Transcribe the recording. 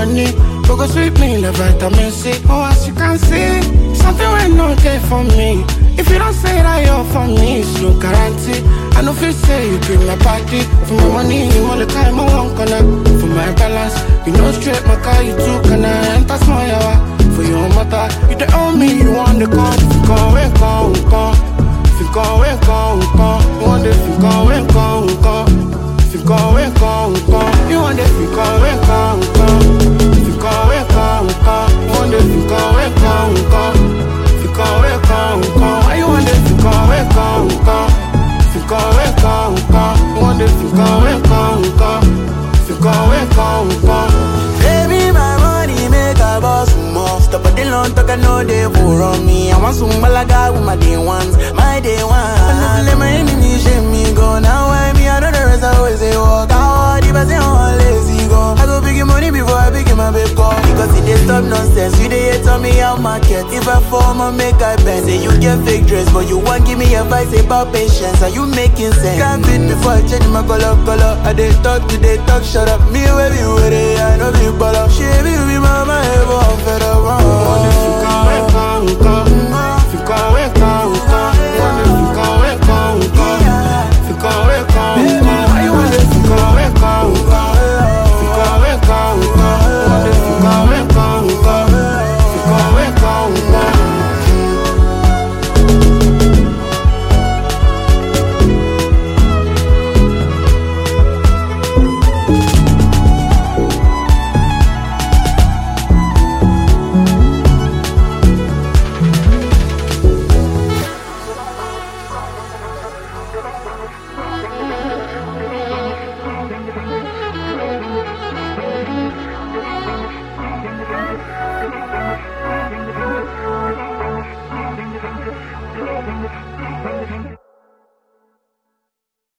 money. Go sweet me like vitamin C. Oh, as you can see, something will not there for me. If you don't say that you're for me, it's no guarantee. I know if you say you bring my party. For my money, you want the time I want gonna. For my balance, you know straight my car, you too can I enter small yawa. For your mother, you the only you want the call. If you go, if you go, you want the if you go, if you go, you want the if you go, if you go, you want the if you go, why you want the if you go, if you want the if you go, baby, my money make a boss more. Stop at the long talk, I know they pour on me. I want some malaga with my day ones, my day one. I never let my enemies shame me go. Now I know the rest I always say walk out. If I say I'm lazy go, I go pick your money before I pick my babe call. Because it is stop nonsense, you dey hate on me out market. If I form I make I bend. Say you get fake dress, but you won't give me advice about patience. Are you making sense? Can't fit before I change my color. I dey talk to they talk, shut up. Me baby with it, I know be baller.